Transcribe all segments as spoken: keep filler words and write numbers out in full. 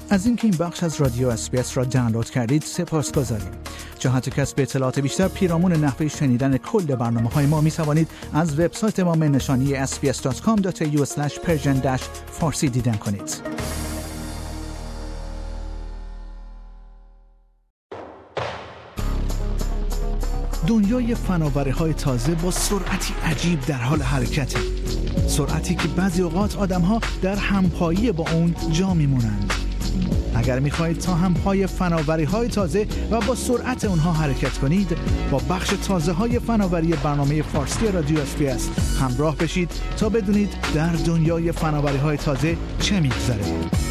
از اینکه این بخش از رادیو اس بی اس را دانلود کردید سپاسگزاریم. جهت کسب اطلاعات بیشتر پیرامون نحوه شنیدن کل برنامه‌های ما می توانید از وبسایت ما نشانی اس بی اس دات کام دات ای یو اسلش پرژن فارسی دیدن کنید. دنیای فناوری‌های تازه با سرعتی عجیب در حال حرکته. سرعتی که بعضی اوقات آدم‌ها در همپایی با اون جا میمونند. اگر می‌خواهید تا همپای فناوری‌های تازه و با سرعت اونها حرکت کنید، با بخش تازه‌های فناوری برنامه فارسی رادیو اس بی اس همراه بشید تا بدونید در دنیای فناوری‌های تازه چه می‌گذره.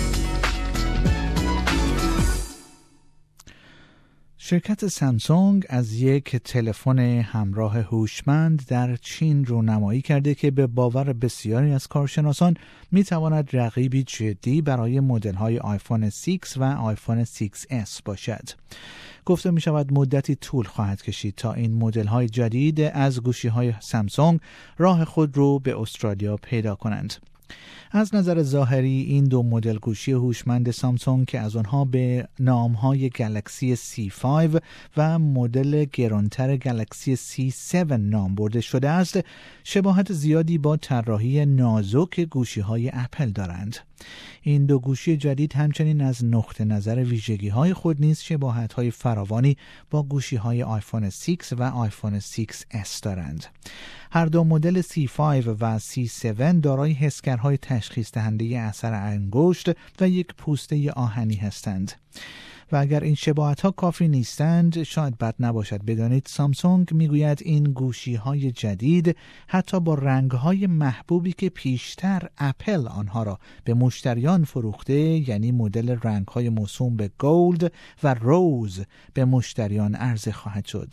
شرکت سامسونگ از یک تلفن همراه هوشمند در چین رونمایی کرده که به باور بسیاری از کارشناسان میتواند رقیبی جدی برای مدل‌های آیفون شش و آیفون شش اس باشد. گفته می شود مدتی طول خواهد کشید تا این مدل‌های جدید از گوشی‌های سامسونگ راه خود رو به استرالیا پیدا کنند. از نظر ظاهری این دو مدل گوشی هوشمند سامسونگ که از آنها به نام‌های گلکسی سی پنج و مدل گرانتر گلکسی سی هفت نام برده شده است، شباهت زیادی با طراحی نازک گوشی‌های اپل دارند. این دو گوشی جدید همچنین از نقطه نظر ویژگی‌های خود نیز شباهت‌های فراوانی با گوشی‌های آیفون شش و آیفون شش اس دارند. هر دو مدل سی پنج و سی هفت دارای حسگرهای تشخیص دهنده اثر انگشت و یک پوسته آهنی هستند. و اگر این شباهت‌ها کافی نیستند، شاید بد نباشد بدانید سامسونگ میگوید این گوشی‌های جدید حتی با رنگ‌های محبوبی که پیشتر اپل آنها را به مشتریان فروخته، یعنی مدل رنگ‌های موسوم به گولد و روز، به مشتریان عرضه خواهد شد.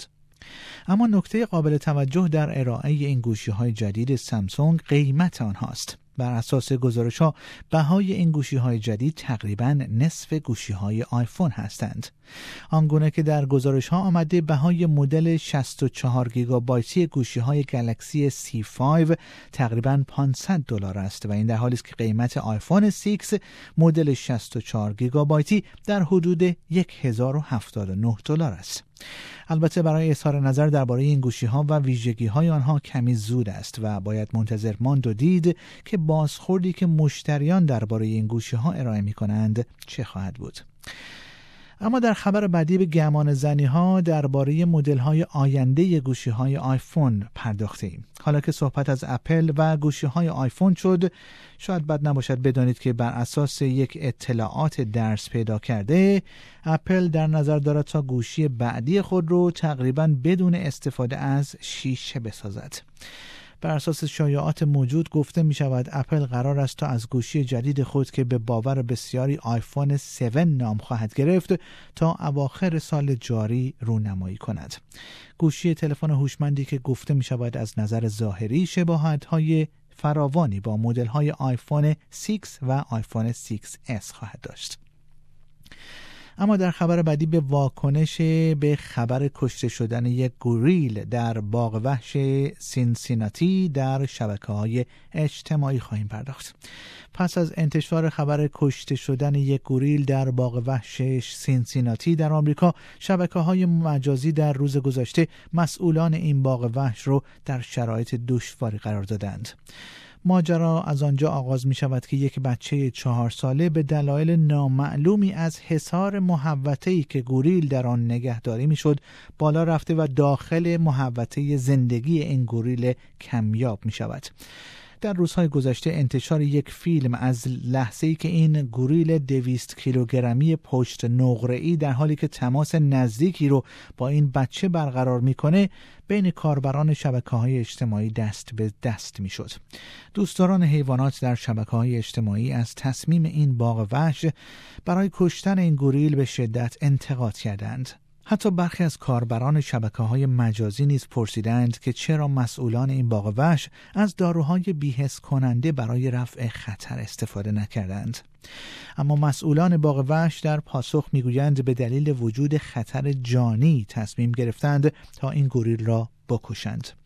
اما نکته قابل توجه در ارائه این گوشی‌های جدید سامسونگ قیمت آنهاست. بر اساس گزارش‌ها بهای این گوشی‌های جدید تقریباً نصف گوشی‌های آیفون هستند. آنگونه که در گزارش‌ها آمده بهای مدل شصت و چهار گیگابایتی گوشی‌های گلکسی سی پنج تقریباً پانصد دلار است و این در حالی است که قیمت آیفون شش مدل شصت و چهار گیگابایتی در حدود هزار و هفتاد و نه دلار است. البته برای اظهار نظر درباره این گوشی‌ها و ویژگی‌های آنها کمی زود است و باید منتظر ماند و دید که بازخوردی که مشتریان درباره این گوشی‌ها ارائه می‌کنند چه خواهد بود. اما در خبر بعدی به گمان زنی‌ها درباره مدل‌های آینده گوشی‌های آیفون پرداختیم. حالا که صحبت از اپل و گوشی‌های آیفون شد، شاید بد نباشد بدانید که بر اساس یک اطلاعات درس پیدا کرده، اپل در نظر دارد تا گوشی بعدی خود رو تقریباً بدون استفاده از شیشه بسازد. بر اساس شایعات موجود گفته می شود اپل قرار است تا از گوشی جدید خود که به باور بسیاری آیفون هفت نام خواهد گرفت تا اواخر سال جاری رونمایی کند. گوشی تلفن هوشمندی که گفته می شود از نظر ظاهری شباهت‌های فراوانی با مدل‌های آیفون شش و آیفون شش اس خواهد داشت. اما در خبر بعدی به واکنش به خبر کشته شدن یک گوریل در باغ وحش سینسیناتی در شبکه‌های اجتماعی خواهیم پرداخت. پس از انتشار خبر کشته شدن یک گوریل در باغ وحش سینسیناتی در آمریکا، شبکه‌های مجازی در روز گذشته مسئولان این باغ وحش رو در شرایط دشواری قرار دادند. ماجرا از آنجا آغاز می شود که یک بچه چهار ساله به دلایل نامعلومی از حصار محوطه‌ای که گوریل در آن نگهداری می شد بالا رفته و داخل محوطه زندگی این گوریل کمیاب می شود. در روزهای گذشته انتشار یک فیلم از لحظه‌ای که این گوریل دویست کیلوگرمی پشت نقره‌ای در حالی که تماس نزدیکی رو با این بچه برقرار میکنه بین کاربران شبکه‌های اجتماعی دست به دست میشد. دوستداران حیوانات در شبکه‌های اجتماعی از تصمیم این باغ وحش برای کشتن این گوریل به شدت انتقاد کردند. حتی برخی از کاربران شبکه‌های مجازی نیز پرسیدند که چرا مسئولان این باغ وحش از داروهای بی‌حس کننده برای رفع خطر استفاده نکردند. اما مسئولان باغ وحش در پاسخ میگویند به دلیل وجود خطر جانی تصمیم گرفتند تا این گوریل را بکشند.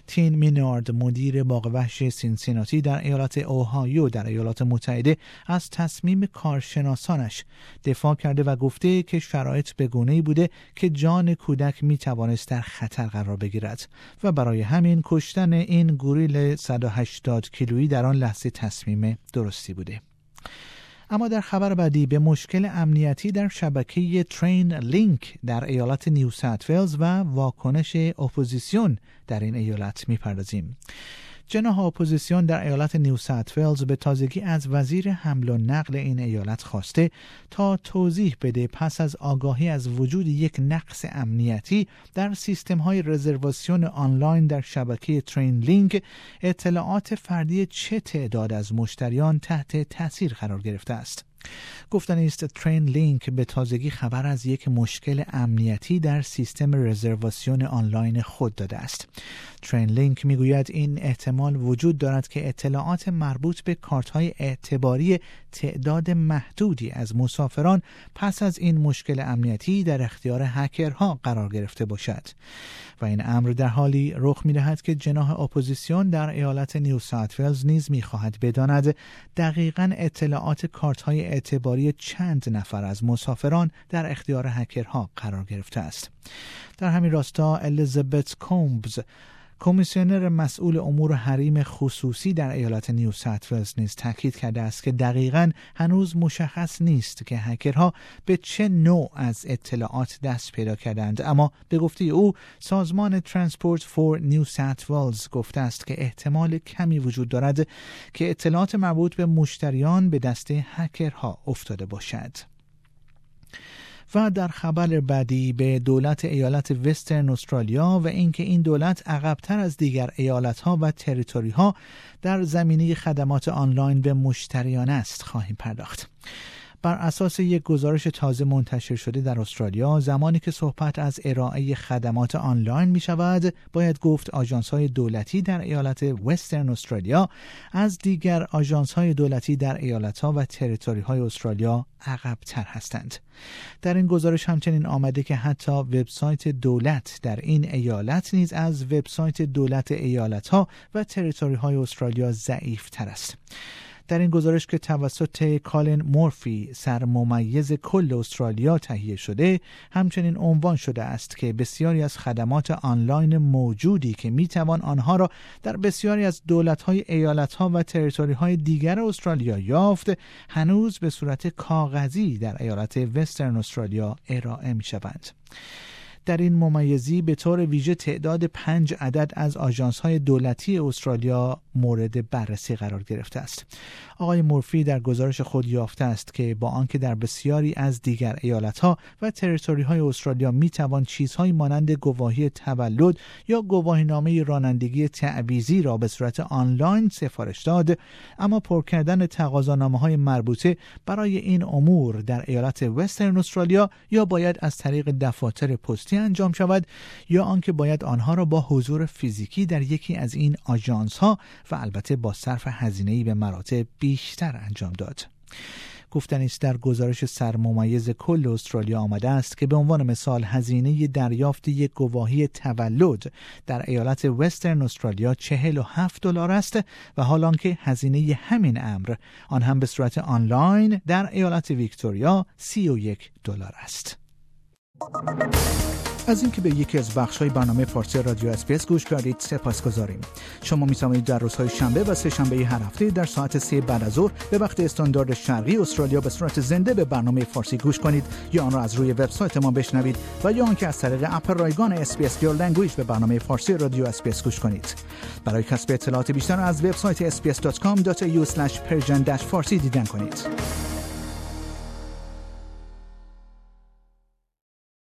تین مینارد، مدیر باغ وحش سینسیناتی در ایالت اوهایو در ایالات متحده، از تصمیم کارشناسانش دفاع کرده و گفته که شرایط به گونه‌ای بوده که جان کودک می توانست در خطر قرار بگیرد و برای همین کشتن این گوریل صد و هشتاد کیلویی در آن لحظه تصمیم درستی بوده. اما در خبر بعدی به مشکل امنیتی در شبکه ترین لینک در ایالت نیو ساوت ولز و واکنش اپوزیسیون در این ایالت می‌پردازیم. جناح اپوزیسیون در ایالت نیو ساوت ولز به تازگی از وزیر حمل و نقل این ایالت خواسته تا توضیح بده پس از آگاهی از وجود یک نقص امنیتی در سیستم‌های رزرواسیون آنلاین در شبکه ترین لینک، اطلاعات فردی چه تعداد از مشتریان تحت تاثیر قرار گرفته است. گفتنی است ترین لینک به تازگی خبر از یک مشکل امنیتی در سیستم رزرواسیون آنلاین خود داده است. ترین لینک میگوید این احتمال وجود دارد که اطلاعات مربوط به کارت‌های اعتباری تعداد محدودی از مسافران پس از این مشکل امنیتی در اختیار هکرها قرار گرفته باشد و این امر در حالی رخ می‌دهد که جناح اپوزیسیون در ایالت نیو ساوت ولز نیز می‌خواهد بداند دقیقاً اطلاعات کارت‌های اعتباری چند نفر از مسافران در اختیار هکرها قرار گرفته است. در همین راستا الیزابت کومبز، کمیسیونر مسئول امور حریم خصوصی در ایالت نیو ساوت ولز نیز تاکید کرده است که دقیقاً هنوز مشخص نیست که هکرها به چه نوع از اطلاعات دست پیدا کردند، اما به گفته او سازمان ترانسپورت فور نیو ساوت ولز گفته است که احتمال کمی وجود دارد که اطلاعات مربوط به مشتریان به دست هکرها افتاده باشد. و در خبر بعدی به دولت ایالت وسترن استرالیا و اینکه این دولت عقب‌تر از دیگر ایالت‌ها و تریتوری‌ها در زمینه خدمات آنلاین به مشتریان است خواهیم پرداخت. بر اساس یک گزارش تازه منتشر شده در استرالیا، زمانی که صحبت از ارائه خدمات آنلاین می شود، باید گفت آژانس‌های دولتی در ایالت وسترن استرالیا از دیگر آژانس‌های دولتی در ایالت‌ها و تریتوری‌های استرالیا عقب‌تر هستند. در این گزارش همچنین آمده که حتی وبسایت دولت در این ایالت نیز از وبسایت دولت ایالت‌ها و تریتوری‌های استرالیا ضعیف‌تر است. در این گزارش که توسط کالین مورفی، سرممیز کل استرالیا تهیه شده، همچنین عنوان شده است که بسیاری از خدمات آنلاین موجودی که میتوان آنها را در بسیاری از دولت‌های ایالت‌ها و تریتوری‌های دیگر استرالیا یافت، هنوز به صورت کاغذی در ایالت وسترن استرالیا ارائه می‌شوند. در این ممیزی به طور ویژه تعداد پنج عدد از آژانس‌های دولتی استرالیا مورد بررسی قرار گرفته است. آقای مورفی در گزارش خود یافته است که با آنکه در بسیاری از دیگر ایالت‌ها و تریتوری‌های استرالیا می‌توان چیزهایی مانند گواهی تولد یا گواهینامه رانندگی تعویضی را به صورت آنلاین سفارش داد، اما پر کردن تقاضانامه‌های مربوطه برای این امور در ایالت وسترن استرالیا یا باید از طریق دفاتر پستی انجام شود یا آنکه باید آنها را با حضور فیزیکی در یکی از این آژانس‌ها و البته با صرف هزینه‌ای به مراتب بیشتر انجام داد. گفتنی است در گزارش سرممیز کل استرالیا آمده است که به عنوان مثال هزینه دریافت یک گواهی تولد در ایالت وسترن استرالیا چهل و هفت دلار است و حال آنکه هزینه همین امر آن هم به صورت آنلاین در ایالت ویکتوریا سی و یک دلار است. از اینکه به یکی از بخش‌های برنامه فارسی رادیو اس‌بی‌اس گوش کردید سپاسگزاریم. شما می‌توانید در روزهای شنبه و سه شنبه هر هفته در ساعت سه بعد از ظهر به وقت استاندارد شرقی استرالیا به صورت زنده به برنامه فارسی گوش کنید یا آن را از روی وبسایت ما بشنوید و یا آنکه از طریق اپ رایگان اس‌بی‌اس Your Language به برنامه فارسی رادیو اس‌بی‌اس گوش کنید. برای کسب اطلاعات بیشتر از وبسایت اس بی اس دات کام دات ای یو اسلش پرژن فارسی دیدن کنید.